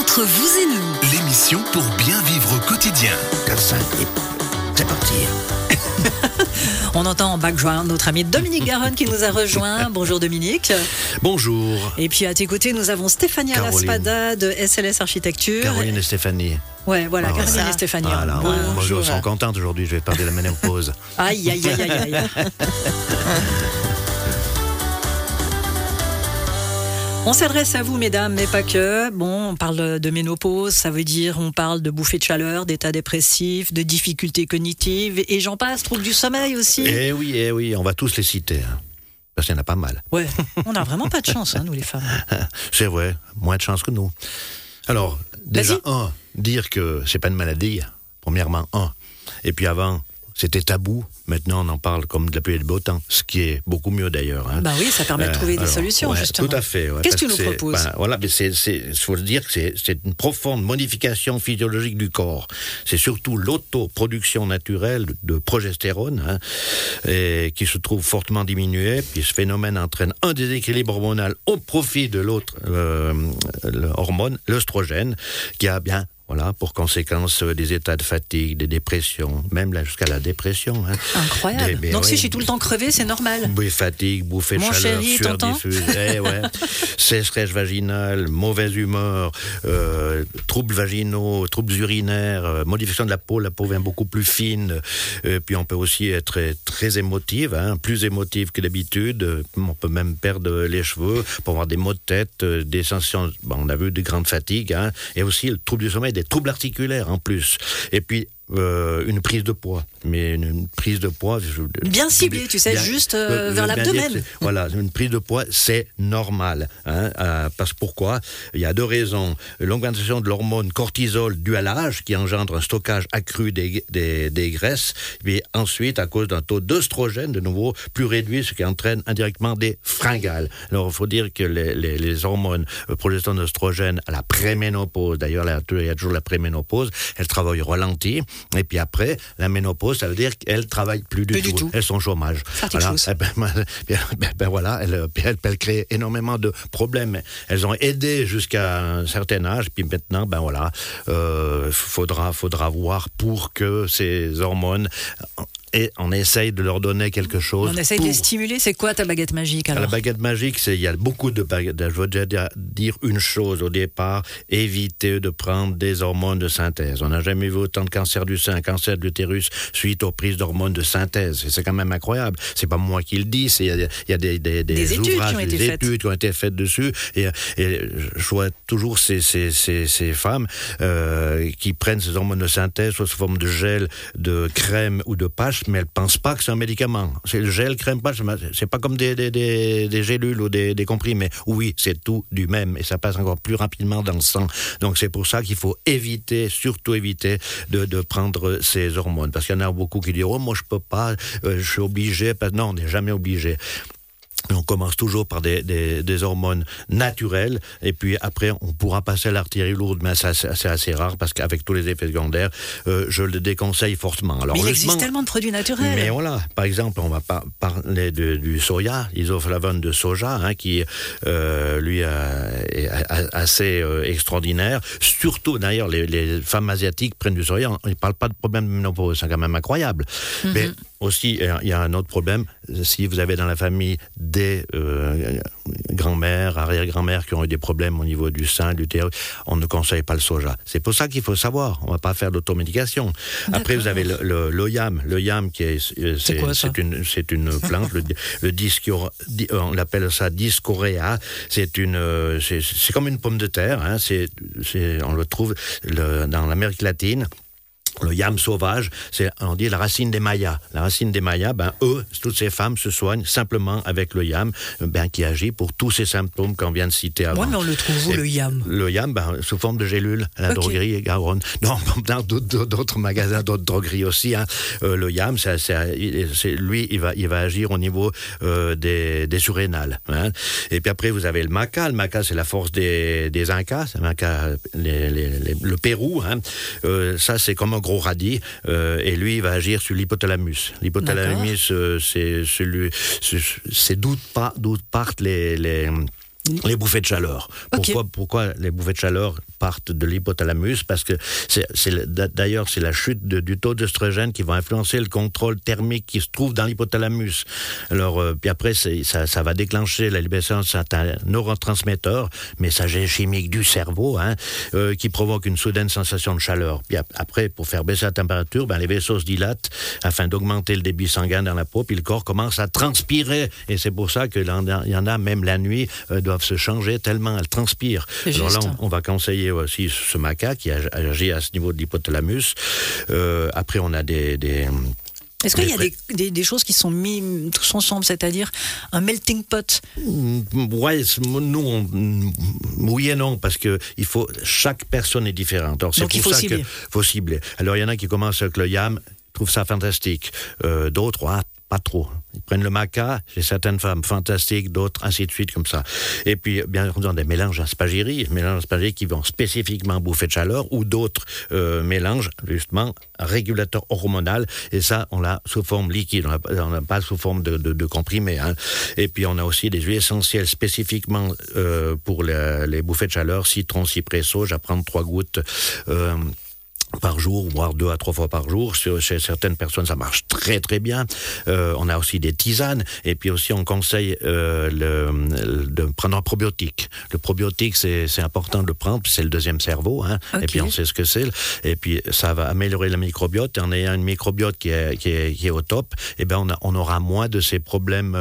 Entre vous et nous, l'émission pour bien vivre au quotidien. 4-5, c'est parti. On entend en background notre ami Dominique Garonne qui nous a rejoint. Bonjour Dominique. Bonjour. Et puis à tes côtés, nous avons Stéphanie Alaspada de SLS Architecture. Caroline et Stéphanie. Ouais, voilà, Caroline et Stéphanie. Voilà, Bonjour. ils sont contentes aujourd'hui, je vais parler de la ménopause. Aïe, aïe, aïe, aïe, aïe. On s'adresse à vous, mesdames, mais pas que. Bon, on parle de ménopause, ça veut dire on parle de bouffées de chaleur, d'état dépressif, de difficultés cognitives, et j'en passe, troubles du sommeil aussi. Eh oui, on va tous les citer, hein, parce qu'il y en a pas mal. Ouais, on n'a vraiment pas de chance, nous les femmes. C'est vrai, moins de chance que nous. Alors, déjà, dire que c'est pas une maladie, premièrement, et puis avant, c'était tabou. Maintenant, on en parle comme de la pluie et du beau temps, ce qui est beaucoup mieux d'ailleurs. Hein. Bah oui, ça permet de trouver des solutions, justement. Tout à fait. Ouais, qu'est-ce que tu nous proposes ? Voilà, mais il faut dire que c'est une profonde modification physiologique du corps. C'est surtout l'autoproduction naturelle de progestérone, hein, et qui se trouve fortement diminuée. Puis ce phénomène entraîne un déséquilibre hormonal au profit de l'autre hormone, l'œstrogène, qui a bien... Voilà, pour conséquence des états de fatigue, des dépressions, même là jusqu'à la dépression. Hein. Incroyable. Donc si je suis tout le temps crevé, c'est normal. Oui, fatigue, bouffée de chaleur, sueur diffuse, sécheresse vaginale, mauvaise humeur, troubles vaginaux, troubles urinaires, modification de la peau vient beaucoup plus fine. Puis on peut aussi être très émotive, hein, plus émotive que d'habitude. On peut même perdre les cheveux, pour avoir des maux de tête, des sensations, on a vu des grandes fatigues, hein, et aussi le trouble du sommeil, des troubles articulaires en plus. Et puis, une prise de poids. Mais une prise de poids... Bien ciblée, tu sais, juste vers l'abdomen. Voilà, une prise de poids, c'est normal. Hein, parce que pourquoi ? Il y a deux raisons. L'augmentation de l'hormone cortisol due à l'âge, qui engendre un stockage accru des graisses. Et ensuite, à cause d'un taux d'œstrogène, de nouveau, plus réduit, ce qui entraîne indirectement des fringales. Alors, il faut dire que les hormones progestérone, œstrogène, à la préménopause, d'ailleurs, il y a toujours la préménopause, elles travaillent au ralenti. Et puis après, la ménopause, ça veut dire qu'elles ne travaillent plus du tout. Elles sont au chômage. Voilà, elles créent énormément de problèmes. Elles ont aidé jusqu'à un certain âge, puis maintenant, faudra voir pour que ces hormones... Et on essaye de leur donner quelque chose. On essaye de les stimuler. C'est quoi ta baguette magique alors ? La baguette magique, il y a beaucoup de baguettes. Je veux déjà dire une chose au départ, éviter de prendre des hormones de synthèse. On n'a jamais vu autant de cancer du sein, cancer de l'utérus suite aux prises d'hormones de synthèse. Et c'est quand même incroyable. C'est pas moi qui le dis, il y a des ouvrages, des études qui ont été faites dessus. Et je vois toujours ces femmes qui prennent ces hormones de synthèse, soit sous forme de gel, de crème ou de patch, mais elles ne pensent pas que c'est un médicament. C'est le gel, crème, patch, c'est pas comme des gélules ou des comprimés. Oui, c'est tout du même, et ça passe encore plus rapidement dans le sang. Donc c'est pour ça qu'il faut surtout éviter de prendre ces hormones. Parce qu'il y en a beaucoup qui disent « Oh, moi je peux pas, je suis obligé. » Non, on n'est jamais obligé. On commence toujours par des hormones naturelles, et puis après on pourra passer à l'artillerie lourde, mais ça c'est assez rare parce qu'avec tous les effets secondaires, je le déconseille fortement. Alors, mais il existe tellement de produits naturels. Mais voilà, par exemple, on va parler du soja, l'isoflavone de soja, hein, qui lui est assez extraordinaire. Surtout d'ailleurs, les femmes asiatiques prennent du soja, ils ne parlent pas de problème de ménopause, c'est quand même incroyable. Mm-hmm. Mais aussi, il y a un autre problème, si vous avez dans la famille des grand-mères, arrière-grand-mères qui ont eu des problèmes au niveau du sein, du l'utérus, on ne conseille pas le soja. C'est pour ça qu'il faut savoir, on ne va pas faire d'automédication. D'accord. Après, vous avez le yam. Le yam, c'est une plante, on l'appelle ça Dioscorea. C'est comme une pomme de terre, hein, on le trouve dans l'Amérique latine. Le yam sauvage, on dit la racine des Mayas. La racine des Mayas, toutes ces femmes se soignent simplement avec le yam, qui agit pour tous ces symptômes qu'on vient de citer avant. Ouais, mais on le trouve où, le yam ? Le yam, sous forme de gélules, à la droguerie Garonne. Non, dans d'autres magasins, d'autres drogueries aussi. Hein. Le yam, lui, il va agir au niveau des surrénales. Hein. Et puis après, vous avez le maca. Le maca, c'est la force des Incas. Le maca, le Pérou. Hein. Ça, c'est comme un gros radis, et lui, il va agir sur l'hypothalamus. L'hypothalamus, c'est d'où partent Les bouffées de chaleur. Pourquoi les bouffées de chaleur partent de l'hypothalamus? Parce que d'ailleurs, c'est la chute du taux d'œstrogène qui va influencer le contrôle thermique qui se trouve dans l'hypothalamus. Alors, puis après, ça va déclencher la libération de certains neurotransmetteurs, messagers chimiques du cerveau, qui provoquent une soudaine sensation de chaleur. Puis après, pour faire baisser la température, les vaisseaux se dilatent afin d'augmenter le débit sanguin dans la peau, puis le corps commence à transpirer. Et c'est pour ça qu'il y en a même la nuit, doivent se changer tellement elles transpirent. Alors là, on va conseiller aussi ce maca qui agit à ce niveau de l'hypothalamus. Après, on a des Est-ce qu'il y a des choses qui sont mises tous ensemble, c'est-à-dire un melting pot? Ouais, nous, oui et non, parce que chaque personne est différente. Alors, donc il faut cibler. Faut cibler. Alors, il y en a qui commencent avec le yam, trouvent ça fantastique. D'autres, pas trop. Ils prennent le maca, j'ai certaines femmes fantastiques, d'autres ainsi de suite comme ça. Et puis, bien sûr, des mélanges aspagiries qui vont spécifiquement bouffer de chaleur, ou d'autres mélanges, justement, régulateurs hormonaux. Et ça, on l'a sous forme liquide, on n'a pas sous forme de comprimé. Et puis, on a aussi des huiles essentielles spécifiquement pour les bouffées de chaleur, citron, cyprès, sauge, à prendre 3 gouttes par jour, voire 2 à 3 fois par jour. Chez certaines personnes, ça marche très très bien. On a aussi des tisanes, et puis aussi on conseille de prendre un probiotique. Le probiotique, c'est important de le prendre, puis c'est le deuxième cerveau, Okay. Et puis on sait ce que c'est. Et puis ça va améliorer le microbiote. Et en ayant une microbiote qui est au top, et bien on aura moins de ces problèmes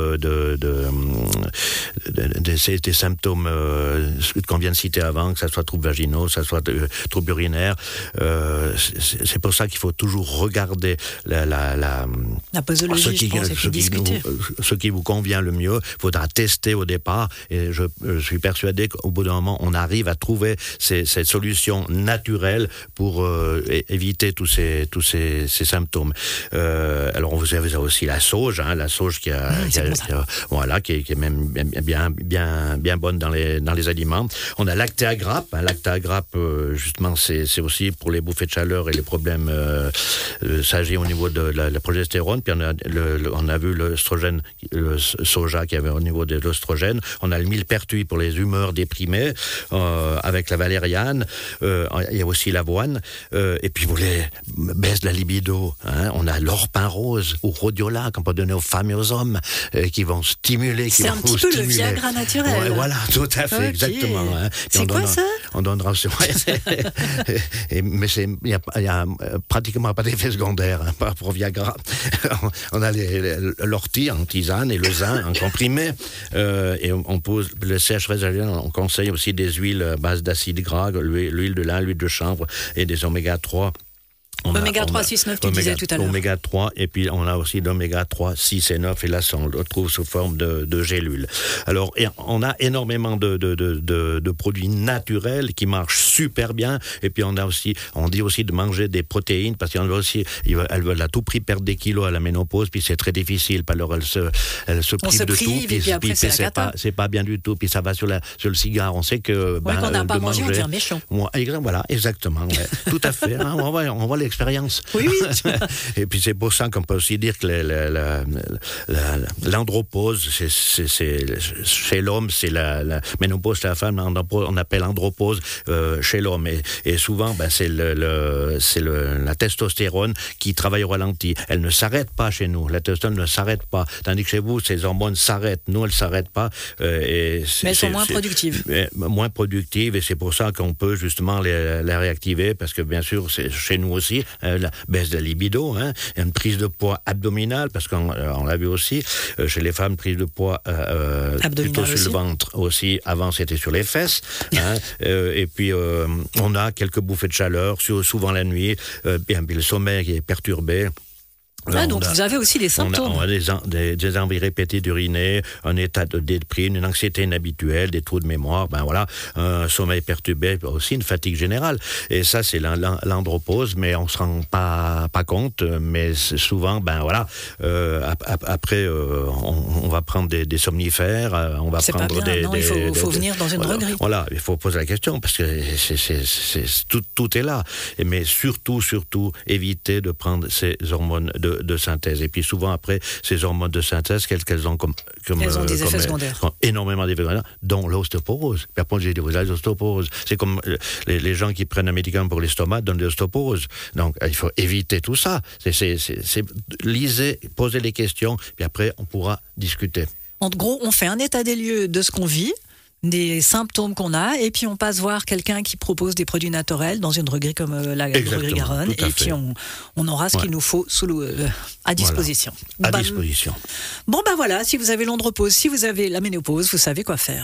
des symptômes qu'on vient de citer avant, que ça soit troubles vaginaux, que ça soit troubles urinaires. C'est pour ça qu'il faut toujours regarder la posologie, ce qui vous convient le mieux. Il faudra tester au départ, et je suis persuadé qu'au bout d'un moment, on arrive à trouver cette solution naturelle pour éviter tous ces symptômes. Alors vous avez aussi la sauge qui est même bien bonne dans les aliments. On a lactéagrappe. Lactéagrappe, justement, c'est aussi pour les bouffées de chaleur et les problèmes, ça agit au niveau de la progestérone. Puis on a vu l'œstrogène, le soja qui avait au niveau de l'œstrogène. On a le millepertuis pour les humeurs déprimées, avec la valériane. Il y a aussi l'avoine. Et puis vous les baisse de la libido. On a l'orpin rose ou rhodiola qu'on peut donner aux femmes et aux hommes, qui vont stimuler. C'est un petit peu le Viagra naturel. Ouais, voilà, tout à fait, exactement. C'est quoi ça? On donnera. Mais il n'y a pratiquement pas d'effet secondaire par rapport au Viagra. On a l'ortie en tisane et le zin en comprimé. Et on pose le sécheresse, on conseille aussi des huiles à base d'acide gras, l'huile de lin, l'huile de chanvre et des oméga 3. Oméga 3, 6, 9, tu disais tout à l'heure. Oméga 3, et puis on a aussi l'oméga 3, 6 et 9, et là, on le retrouve sous forme de gélules. Alors, on a énormément de produits naturels qui marchent super bien, et puis on dit aussi de manger des protéines, parce qu'elles veulent à tout prix perdre des kilos à la ménopause, puis c'est très difficile, alors elles se privent de tout, puis après c'est pas bien du tout, puis ça va sur le cigare, on sait que... qu'on n'a pas mangé, on devient méchant. Voilà, exactement, ouais. Tout à fait, on voit l'expérience. Oui. Et puis c'est pour ça qu'on peut aussi dire que l'andropause, chez l'homme, c'est la ménopause chez la femme, on appelle andropause chez l'homme. Et souvent, c'est la testostérone qui travaille au ralenti. Elle ne s'arrête pas chez nous. La testostérone ne s'arrête pas. Tandis que chez vous, ces hormones s'arrêtent. Nous, elles ne s'arrêtent pas. Mais elles sont moins productives. Moins productives, et c'est pour ça qu'on peut justement les réactiver, parce que bien sûr, c'est chez nous aussi. La baisse de la libido, une prise de poids abdominale, parce qu'on l'a vu aussi, chez les femmes, prise de poids plutôt sur le ventre aussi, avant c'était sur les fesses, et puis on a quelques bouffées de chaleur, souvent la nuit, puis le sommeil est perturbé. Donc vous avez aussi des symptômes. On a des envies répétées d'uriner, un état de déprime, une anxiété inhabituelle, des trous de mémoire, un sommeil perturbé, aussi une fatigue générale. Et ça, c'est l'andropause, mais on se rend pas compte. Mais souvent, après, on va prendre des somnifères, on va prendre pas bien. Non, il faut venir dans une droguerie. Voilà, il faut poser la question, parce que tout est là. Mais surtout, éviter de prendre ces hormones, de synthèse. Et puis souvent après, ces hormones de synthèse, qu'elles ont elles ont des effets secondaires. Énormément d'effets secondaires, dont l'ostéoporose. Puis après, j'ai dit, vous avez l'ostéoporose. C'est comme les gens qui prennent un médicament pour l'estomac donnent de l'ostéoporose. Donc, il faut éviter tout ça. Lisez, posez les questions, puis après, on pourra discuter. En gros, on fait un état des lieux de ce qu'on vit, des symptômes qu'on a, et puis on passe voir quelqu'un qui propose des produits naturels dans une droguerie comme la droguerie Garonne, et puis on aura ce qu'il nous faut à disposition. Voilà, à disposition. Bon, voilà, si vous avez l'andropause, si vous avez la ménopause, vous savez quoi faire.